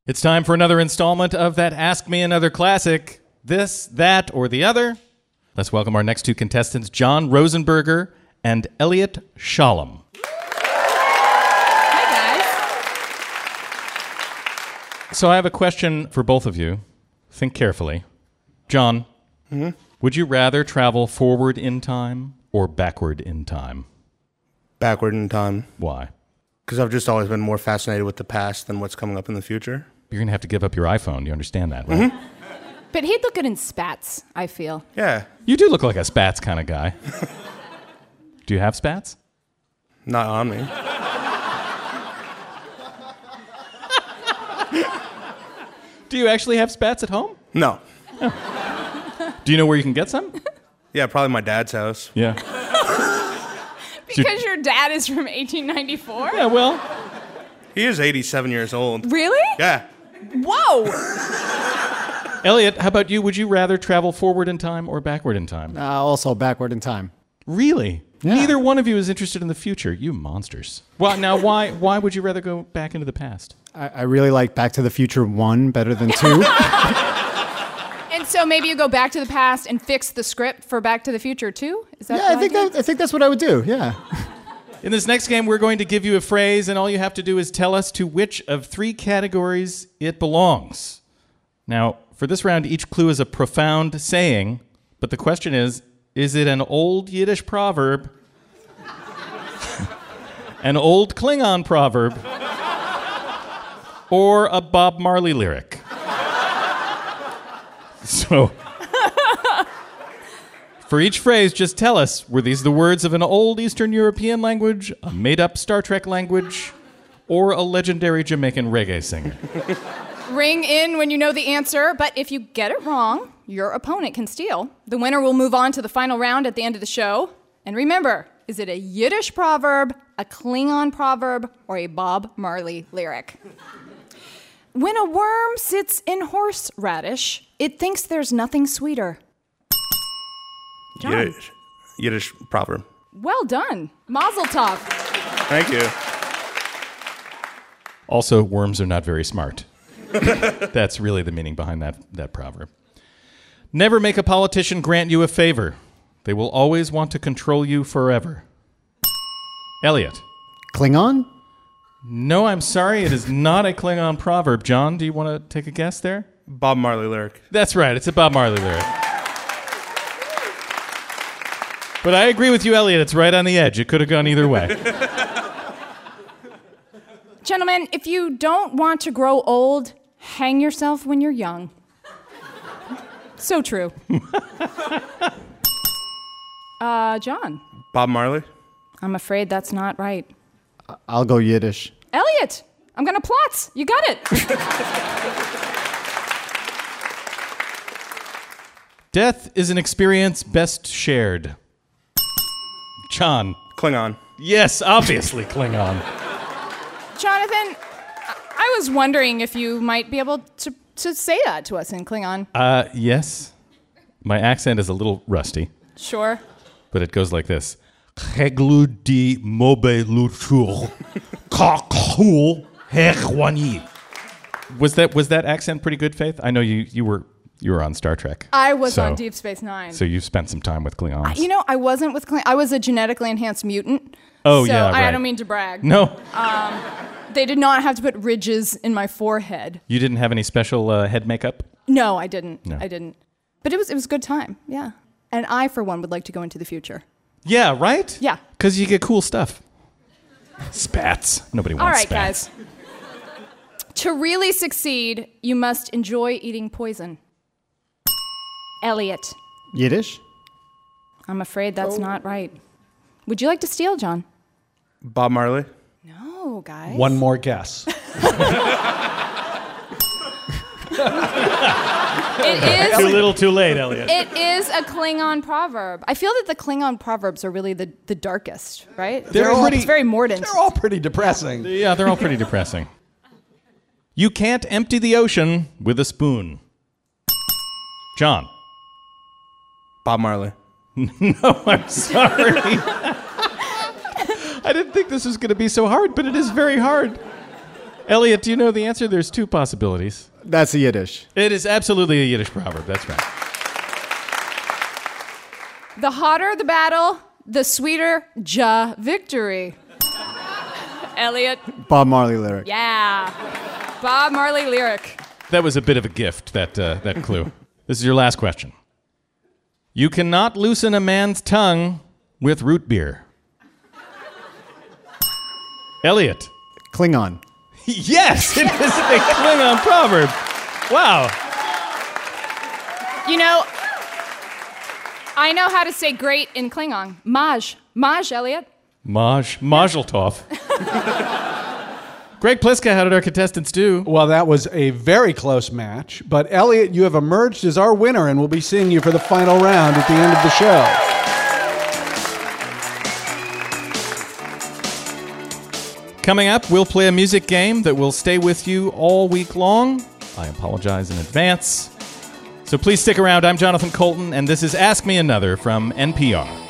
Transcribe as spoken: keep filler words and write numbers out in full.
It's time for another installment of that Ask Me Another Classic, This, That, or the Other. Let's welcome our next two contestants, John Rosenberger and Elliot Shalom. Hi, guys. So I have a question for both of you. Think carefully. John, mm-hmm. would you rather travel forward in time or backward in time? Backward in time. Why? Because I've just always been more fascinated with the past than what's coming up in the future. You're going to have to give up your iPhone. You understand that, right? Mm-hmm. But he'd look good in spats, I feel. Yeah. You do look like a spats kind of guy. Do you have spats? Not on me. Do you actually have spats at home? No. Oh. Do you know where you can get some? Yeah, probably my dad's house. Yeah. Because your dad is from eighteen ninety-four? Yeah, well. He is eighty-seven years old. Really? Yeah. Whoa! Elliot, how about you? Would you rather travel forward in time or backward in time? Uh, also backward in time. Really? Yeah. Neither one of you is interested in the future. You monsters. Well, now, why why would you rather go back into the past? I, I really like Back to the Future one better than two. And so maybe you go back to the past and fix the script for Back to the Future too? Is that yeah, I think that, I think that's what I would do. Yeah. In this next game, we're going to give you a phrase, and all you have to do is tell us to which of three categories it belongs. Now, for this round, each clue is a profound saying, but the question is, is it an old Yiddish proverb, an old Klingon proverb, or a Bob Marley lyric? So, for each phrase, just tell us, were these the words of an old Eastern European language, a made-up Star Trek language, or a legendary Jamaican reggae singer? Ring in when you know the answer, but if you get it wrong, your opponent can steal. The winner will move on to the final round at the end of the show. And remember, is it a Yiddish proverb, a Klingon proverb, or a Bob Marley lyric? When a worm sits in horseradish, it thinks there's nothing sweeter. John. Yiddish, Yiddish proverb. Well done. Mazel tov. Thank you. Also, worms are not very smart. That's really the meaning behind that, that proverb. Never make a politician grant you a favor. They will always want to control you forever. Elliot. Klingon? No, I'm sorry. It is not a Klingon proverb. John, do you want to take a guess there? Bob Marley lyric. That's right. It's a Bob Marley lyric. But I agree with you, Elliot. It's right on the edge. It could have gone either way. Gentlemen, if you don't want to grow old, hang yourself when you're young. So true. uh, John. Bob Marley? I'm afraid that's not right. I'll go Yiddish. Elliot, I'm gonna plot. You got it. Death is an experience best shared. John. Klingon. Yes, obviously Klingon. Jonathan, I was wondering if you might be able to, to say that to us in Klingon. Uh, yes. My accent is a little rusty. Sure. But it goes like this. Hegludi mobe lutur kakul herwani. Was that was that accent pretty good, Faith? I know you, you were you were on Star Trek. I was so, on Deep Space Nine. So you spent some time with Klingons. I, you know, I wasn't with Klingon. I was a genetically enhanced mutant. Oh, so yeah, right. I don't mean to brag. No. Um, they did not have to put ridges in my forehead. You didn't have any special uh, head makeup? No, I didn't. No. I didn't. But it was it was a good time. Yeah. And I, for one, would like to go into the future. Yeah, right? Yeah. Because you get cool stuff. Spats. Nobody wants All right, spats. guys. To really succeed, you must enjoy eating poison. Elliot. Yiddish? I'm afraid that's oh. not right. Would you like to steal, John? Bob Marley? No, guys. One more guess. It is too little, too late, Elliot. It is a Klingon proverb. I feel that the Klingon proverbs are really the, the darkest, right? They're, they're all, pretty, it's very mordant. They're all pretty depressing. Yeah, they're all pretty depressing. You can't empty the ocean with a spoon. John. Bob Marley. No, I'm sorry. I didn't think this was going to be so hard, but it is very hard. Elliot, do you know the answer? There's two possibilities. That's a Yiddish. It is absolutely a Yiddish proverb. That's right. The hotter the battle, the sweeter ja victory. Elliot. Bob Marley lyric. Yeah. Bob Marley lyric. That was a bit of a gift, that, uh, that clue. This is your last question. You cannot loosen a man's tongue with root beer. Elliot. Klingon. Yes, it is a Klingon proverb. Wow. You know, I know how to say great in Klingon. Maj. Maj, Elliot. Maj. Mazel tov. Greg Pliska, how did our contestants do? Well, that was a very close match. But Elliot, you have emerged as our winner, and we'll be seeing you for the final round at the end of the show. Coming up, we'll play a music game that will stay with you all week long. I apologize in advance. So please stick around. I'm Jonathan Colton, and this is Ask Me Another from N P R.